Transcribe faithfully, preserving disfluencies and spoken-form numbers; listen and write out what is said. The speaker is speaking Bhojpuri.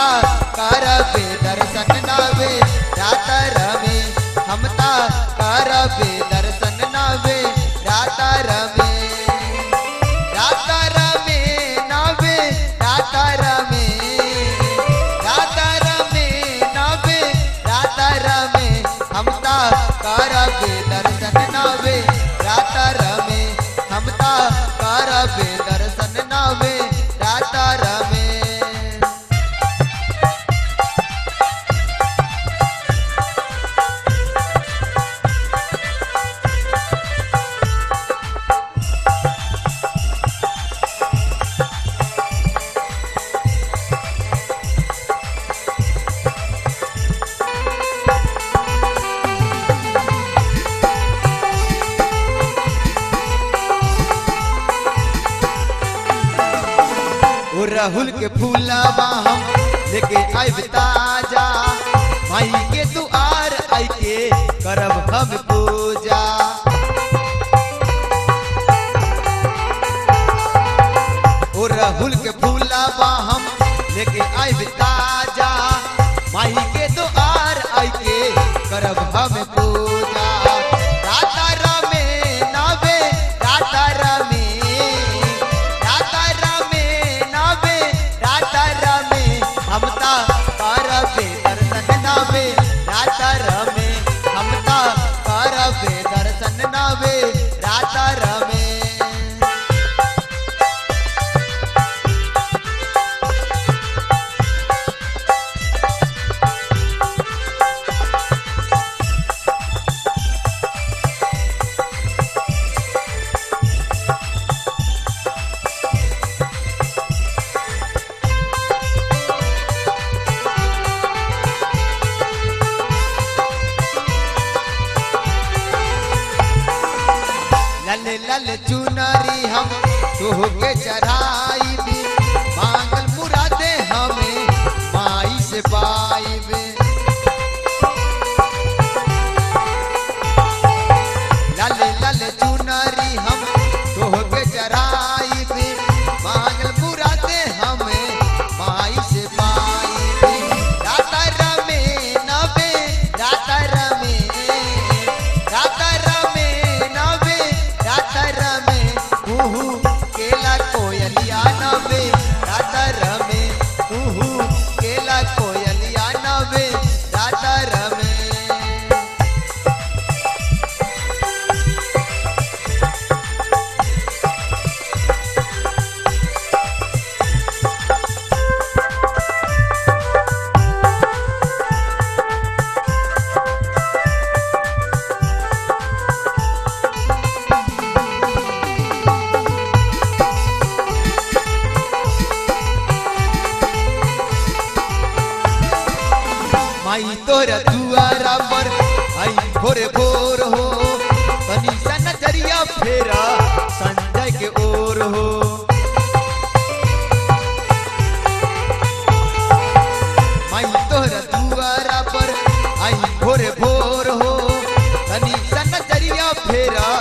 हमता करबे दर्शन नावे रात रमे हमता करबे दर्शन नावे रात रमे रात रमे नावे रात रमे रात रमे नावे रात रमे हमता करबे दर्शन नावे रात रमे हमता करबे दर्शन नावे रात रमे। राहुल के फूलावा हम लेके आइब ताजा माई के दुआर आई के करब हम पूजा। ओ राहुल के फूलावा हम लेके आइब ताजा माई के दुआर आई के करब हम पूजा। राता रमे नावे राता रमे हमता करबे दर्शन नावे रात रमे हमता करबे दर्शन नावे रात रमे। लल लल चुनरी हम तोहके चढ़ाई भी मांगल मुरादे हमें माई से पाइबे। लल लल चुनरी हम तोहके चढ़ाई भी मांगल मुरादे हमें माई से पाइबे। रात रमे नबे रात रमे रात रमे नबे रात रमे उहु केला कोयलिया नवे रात रमे उहु केला कोयलिया नवे रात रमे। माई तोरा दुआरा पर आई भोरे भोर हो तनी सा नजरिया फेरा संजय के ओर हो। माई तोरा दुआरा पर आई भोरे भोर हो तनी सा नजरिया फेरा